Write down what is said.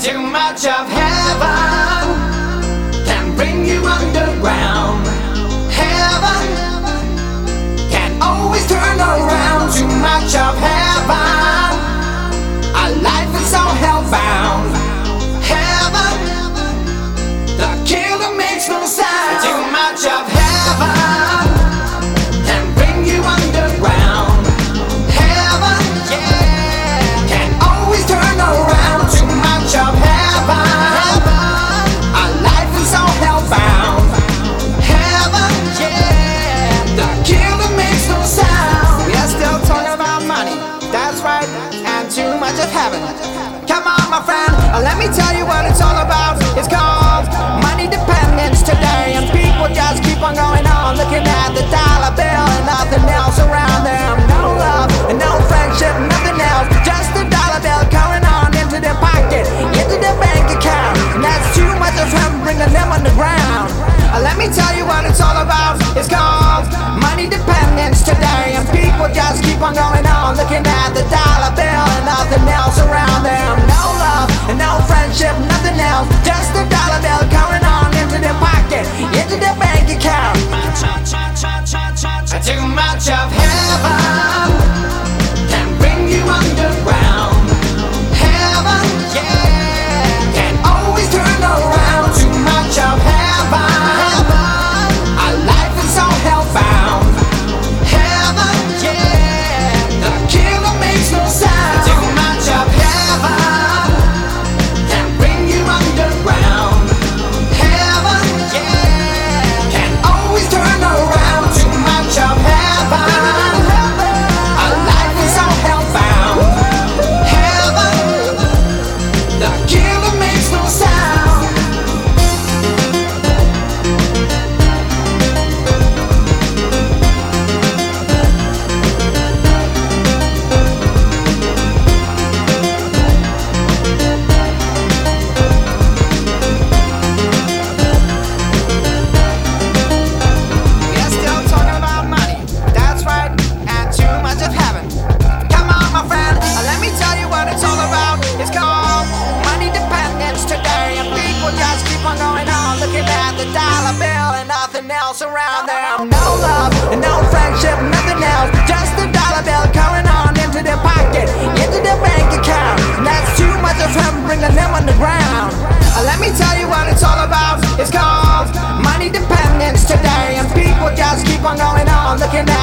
Too much of heaven can bring you underground. Heaven can always turn around. Too much of heaven, our life is so hellbound. Heaven, the killer makes no sound. Too much of heaven can bring you underground. Heaven, yeah, can always turn around. Too much of heaven, our life is so hellbound. Heaven, yeah, the killer makes no sound. We are still talking about money, that's right, and too much of heaven. Come on, my friend, let me tell you what it's all about. It's called money dependence today, and people just keep on going on, looking at the dollar bill and nothing else around them. No love and no friendship, nothing else, just the dollar bill going on into their pocket, into their bank account, and that's too much of him bringing them underground. Let me tell you what it's all about. It's called money dependence today, and people just keep on going on, looking at the dollar bill and nothing else around them. No love and no friendship, nothing else, just the dollar bill going on into their pocket, into their bank account. Too much of heaven can bring you underground. Heaven, yeah, can always turn around. Too much of heaven, our life is so hellbound. Heaven, yeah, the killer makes no sound. Too much of heaven can bring you underground. Heaven, yeah, can always turn around. Too much of heaven, our life is so hellbound. Heaven, the killer makes no sound. We are still talking about money, that's right, and too much of heaven. Come on, my friend, let me tell you what it's all about. It's called money dependence today, and people just keep on going on, looking at the dollar bill and nothing else around them. No love and no friendship, nothing else, just the dollar bill going on into their pocket, into their bank account, and that's too much of him bringing them underground. Let me tell you what it's all about. It's called money dependence today, and people just keep on going on, looking